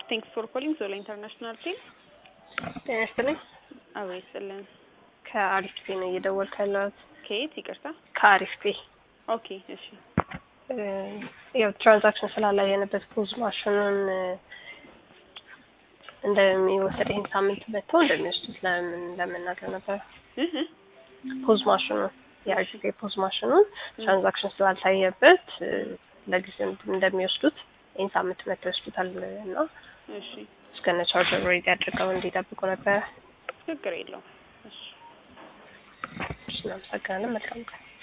Thanks for calling Zola International Team. ጤናስጥልኝ አብይስልን ከአሪፍፒ ነው እየደወልኩት ከየት ይቅርታ ከአሪፍፒ ኦኬ እሺ ያው ትራንዛክሽን ስላላየንበት ፖዝ ማሽኑን እንደሚወሰድ ይሄን ሳምንት መጥቶ እንደሚወስዱት ለመናገር ነበር ፖዝ ማሽኑ የአሪፍፒ ፖዝ ማሽኑን ትራንዛክሽን ስላልታየበት ለጊዜው እንደሚወስዱት ይሄን ሳምንት መጥቶ ይወስዱታል እና እሺ እስከነ ቻርጀር ሬዲ አድርገው እንዲጠብቁ ነበር ችግር የለውም እሺ እሺ እናመሰግናለን መልካም ቀን